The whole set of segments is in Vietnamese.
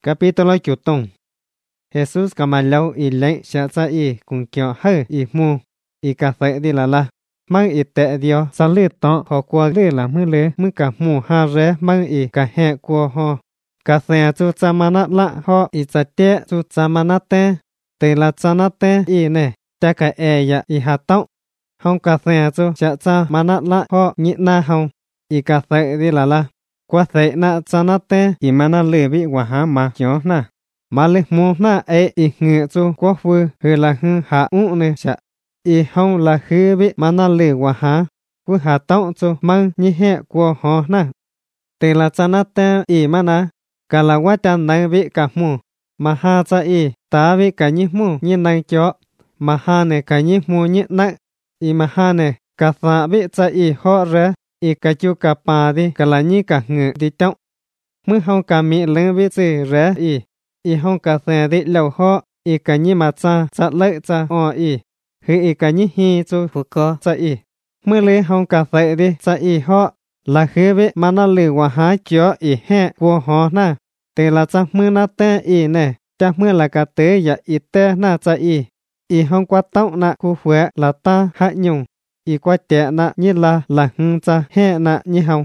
Capítulo chutong. Jesús camalau y lệnh sẽ ra y cùng kiểu hơi y mu y cà phê đi là mang y tệ dio sa lư tọ họ qua lư là mưa lư mưa cả mù ha ré mang y cả hẹ qua họ cà phê chu cha mana la họ y cha tệ chu cha mana tệ tê là cha na tệ y nè cha cả ya y hà tông hông cà phê chu cha mana la họ nhị na hông y cà phê đi là qua thế na cha na tệ y mana lư bị quả há mà chó na mà lư mu na y ngựa chu quá vui hư là hư hạ nè cha y hông là hư bị mana lư quả há vui hà tông chu mang nhị hẹ qua họ na tê là cha na tệ y mana cả là quá cha năng bị cả mu mà ha cha y ta bị cả nhị mu nhị năng chó mà ha nè cả nhị mu nhị năng y mà ha nè cả sa bị cha y họ ré y cả chu cả pa đi cả là nhị cả ngựa đi trong mưa hông cả mi lưng bị chữ ré y hông cả xe đi lâu họ y cả nhị mà cha lợi cha y hư y cả nhị hi chu phụ co cha y mưa lê hông cả xe đi cha y họ là hư bị mà nó lừa qua há chó y hẹ của họ na tê là cha mưa na tê y nè cha mưa là cả tế ya y tê na cha y hông qua tông na khu phế là ta hạ nhung y qua tệ na như là hưng cha hẹ na như hông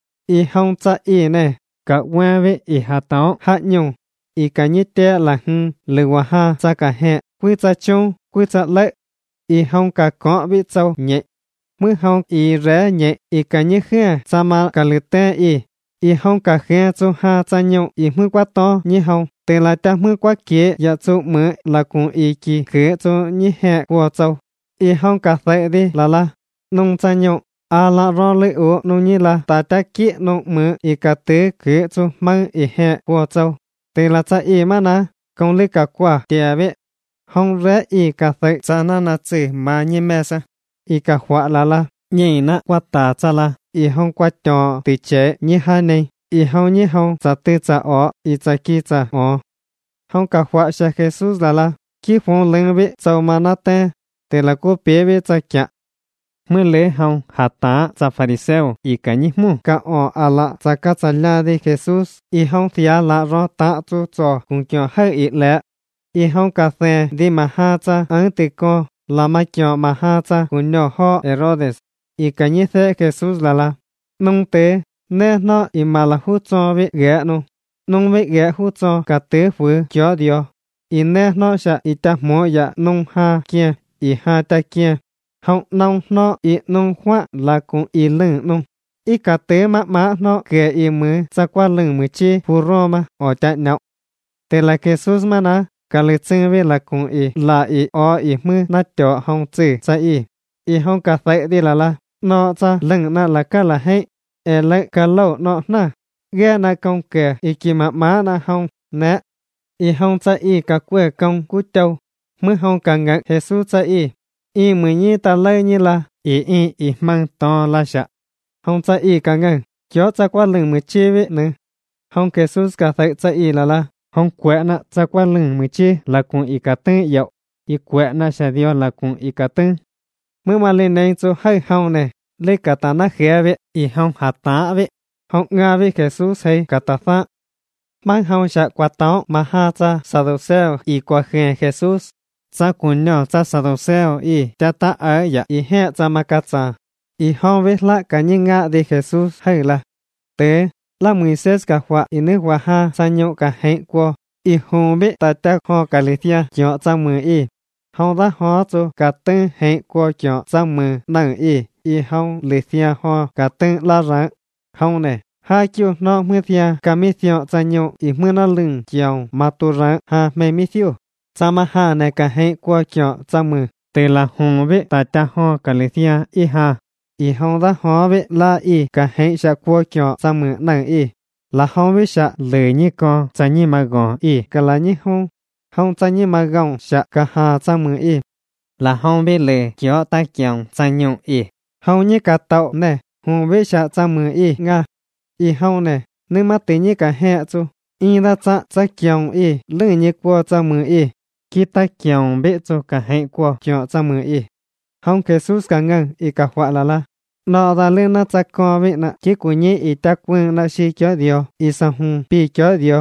y hông cha y nè cả qua với y hạ tông hạ nhung y cả như tệ là hưng lừa qua ha cha cả hẹ quy cha chung quy cha lợi y hông cả có bị châu nhẹ mưa hông y rẽ nhẹ y cả như khía cha mà cả lừa tê y hông cả khía chu ha cha nhung y mưa quá to như hông tê là cha mưa quá kia ya chu mưa là cùng y kỳ khía chu như hẹ của châu y hông cả thấy đi là nông cha nhung là ro lệ ố nông như là ta cha kia nông mưa y cả tế khía chu mang y hẹ của châu tê là cha y mà na công lý cả quả kìa biết hông rẽ y cả thấy cha na chữ mà như mẹ sa y cả hóa là nhỉ na qua ta cha là y hông qua trò tự chế như hai này y hông như hông cha tư cha y cha kia cha hông cả hóa sa Jesus là khi phong lên biết châu mà na tê tê là cô bé biết cha kia mưa lễ hông hạ tá cha Pharisêu y cả nhỉ mu cả là cha cả cha la đi Jesus y hông thia là ro ta chu cho cùng cho hơi ít lẽ y hông cả xe đi mà ha cha ăn tì co là mà cho mà ha cha cùng nhỏ họ Herodes y cả nhỉ thế Jesus là nông tế nè nó y mà là hút cho biết ghé nông biết ghé hút cho cả tế vừa cho điều y nè nó sẽ y ta mua ya nông ha kia y ha ta kia hông nông nó y nông khoa là cùng y lưng nông y cả tế má nó ghé y mưa cha qua lưng mưa chi phù ro mà ở chạy nhậu thế là Jesus mà na cả lịch sinh về là cùng y là y mưa na cho hông chữ cha y hông cả thấy đi là nó cha lưng na là cả là hay lại cả lâu nó na ghé na công kẻ y kì má na hông nè y hông cha y cả quê công cú châu mưa hông cả ngạc Jesus cha y mười nhi ta lây như là y mang to là sợ hông cha y cả ngạc cho cha qua lưng mười chi vậy nữa hông Jesus cả thấy cha y là hông quẹ na cha qua lưng mười chi là cùng y cả tư dậu y quẹ na sẽ dio là cùng y cả tư mưa mà lên đây cho hơi hông này lấy cả ta na khé vậy y hông hạ tá vậy hông nga với Jesus hay cả ta pha mang hông sẽ qua táo mà ha cha Sadduceo y qua khe Jesus cha cùng nhau cha Sadduceo y cha ta ở ya y he cha mà cả cha y hông với lại cả những ngã đi Jesus hay là tế là Moises cả hoa y nước hoa ha cha nhậu cả hẹn qua y hông biết ta cha ho cả lý thia cho cha mưa y hông đã ho cho cả tên hẹn qua cho cha mưa nặng y hông lý thia ho cả tên la rạng hông nè hai chiều nó mưa thia cả mi thio cha nhậu y mưa nó lưng chiều mà tu rạng ha mẹ mi thio cha mà ha nè cả hẹn qua cho cha mưa tê là hông biết ta cha ho cả lý thia y ha y hông đã ho biết la y cả hẹn sẽ qua cho cha mưa nặng là hông biết sẽ lời như con cha như mà gọn cả là như hông cha như mà gọn sẽ cả ha cha mưa là hông biết lời cho ta chồng cha nhung hông như cả tàu nè hông biết sẽ cha mưa nga hông nè nếu mà tự như cả hẹ chú đã cha chồng lưng như qua cha mưa khi ta chồng biết cho cả hẹn qua cho cha mưa hông Jesus cả ngân cả họa là nó ra lên nó cha co vậy nè chỉ của nhị ta quên là si cho điều sa hung pi cho điều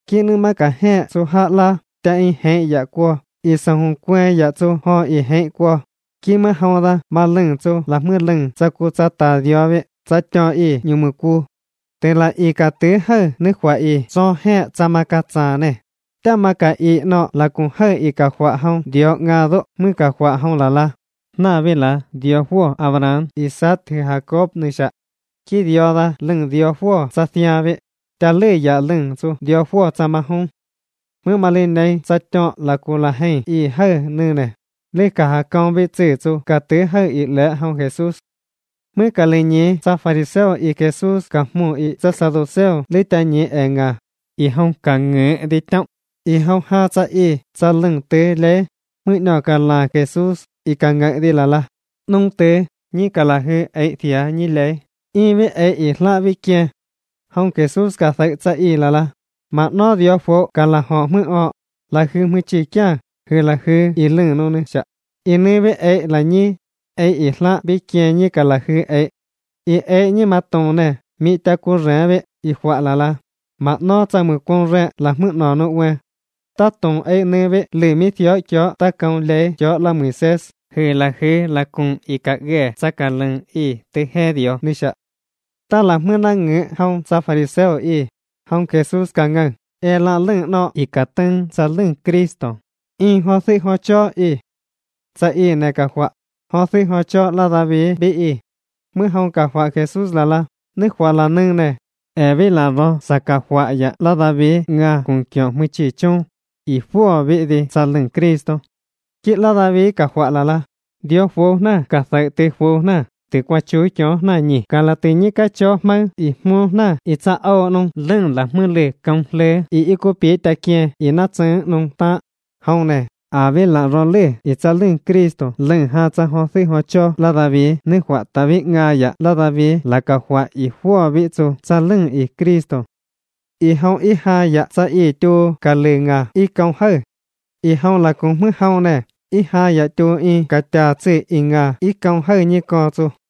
kia nữ mà cả hệ số hạ la ta y hệ dạ qua y sang hùng quê dạ số ho y hệ qua kia mà hao ra mà lưng số là mưa lưng sa cô sa ta diao vậy sa cho y nhiều mưa cu tên là y cả tứ hơi nước khóa y do hệ sa mà cả cha này ta mà cả y nọ là cùng hơi y cả khóa hông diao ngà đó mưa cả khóa hông là na về là diao vua Abraham Isaac thì Jacob nữa sa khi diao ra lưng diao vua sa thia vậy ta lê dạ lưng số diao vua sa mà hôngเมื่อมาเล่นในสัจจะละกูละให้อีเฮนึเนี่ยเลกะหากองเวจืจูกะเตเฮอีและเฮาเยซูสเมื่อกะเลญีซาฟาริเซลอีเยซูสกะหมู่อีซาซาโดเซลเลตะญีเองะอีเฮากะเงอดิตังอีเฮาหาซะอีซะลึงเตเลเมื่อนอกะลาเยซูสอีกะเงอดิละนงเตญีกะละเฮไอเถียญีเลอีเวไออีลาวิเกเฮาเยซูสกะไซซะอีละmà nó diao phố cả là họ mưa ọ là khứ mưa chỉ kia khứ là khứ ý lưng nó nữa chả ý nơi với ấy là nhí ấy ý lạ biết kia nhí cả là khứ ấy ý ấy nhí mà tông nè mi ta cố rẽ với ý khóa là mà nó cho mưa con rẽ là mưa nó quê ta tông ấy nơi với lì mi thiếu cho ta công lễ cho là mười ses khứ là cùng ý cả ghé sa cả lưng ý tới hè diao nữa chả ta là mưa năng ngữ không sa phải sell ý hong Jesus cả ngân, la lưng nọ y cả tân sa lưng Cristo, y hoa sĩ hoa cho y, sa y này cả hoa, hoa sĩ hoa cho là David bị y, มื่อhong cả hoa Jesus là nước hoa là nương này, vì là do sa cả hoa ya là David nga cùng kiểu mới chỉ chung, y phù bị đi sa lưng Cristo, chỉ là David cả hoa là Dios phù na cả sai tê phù na. Từ qua chuối chó na nhỉ, cả là từ nhí cá chó mang, y mua na, y cha ao nông, lưng là mưa lệ, công lệ, y cô bế ta kia, y na chân nông ta, hông nè, về là rò lệ, y cha lưng Cristo, lưng ha cha hoa sĩ hoa cho, là David, nước hoa David nga ya, là David, là cả hoa y hoa vị cho, cha lưng y Cristo, y hông y ha ya, cha y tu, cả lệ nga, y công hơi, y hông là cùng mưa hông nè. Y ha ya tu y cả ta chữ y nga y công hơi như co chu